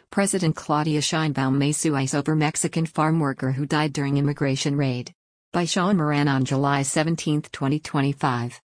President Claudia Sheinbaum may sue ICE over Mexican farm worker who died during immigration raid. By Sean Moran on July 17, 2025.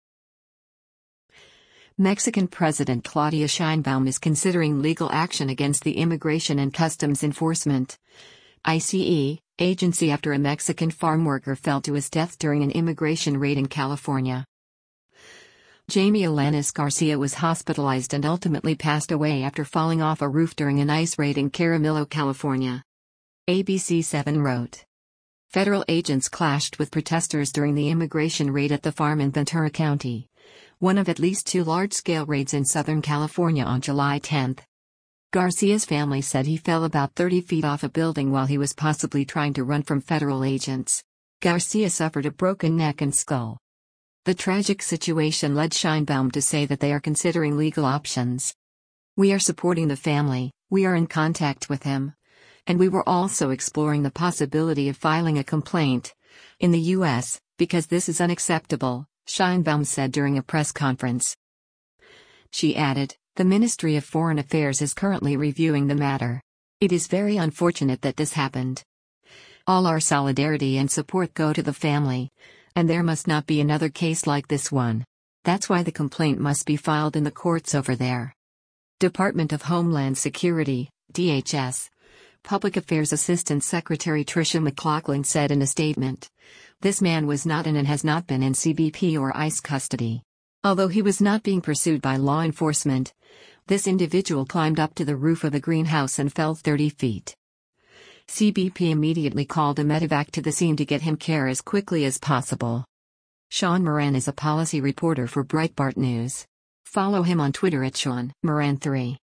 Mexican President Claudia Sheinbaum is considering legal action against the Immigration and Customs Enforcement (ICE) agency after a Mexican farm worker fell to his death during an immigration raid in California. Jamie Alanis Garcia was hospitalized and ultimately passed away after falling off a roof during an ICE raid in Caramello, California. ABC7 wrote. Federal agents clashed with protesters during the immigration raid at the farm in Ventura County, one of at least two large-scale raids in Southern California on July 10. Garcia's family said he fell about 30 feet off a building while he was possibly trying to run from federal agents. Garcia suffered a broken neck and skull. The tragic situation led Sheinbaum to say that they are considering legal options. We are supporting the family, we are in contact with him. And we were also exploring the possibility of filing a complaint in the U.S., because this is unacceptable, Sheinbaum said during a press conference. She added, the Ministry of Foreign Affairs is currently reviewing the matter. It is very unfortunate that this happened. All our solidarity and support go to the family, and there must not be another case like this one. That's why the complaint must be filed in the courts over there. Department of Homeland Security, DHS. Public Affairs Assistant Secretary Tricia McLaughlin said in a statement. This man was not in and has not been in CBP or ICE custody. Although he was not being pursued by law enforcement, this individual climbed up to the roof of a greenhouse and fell 30 feet. CBP immediately called a medevac to the scene to get him care as quickly as possible. Sean Moran is a policy reporter for Breitbart News. Follow him on Twitter at Sean Moran3.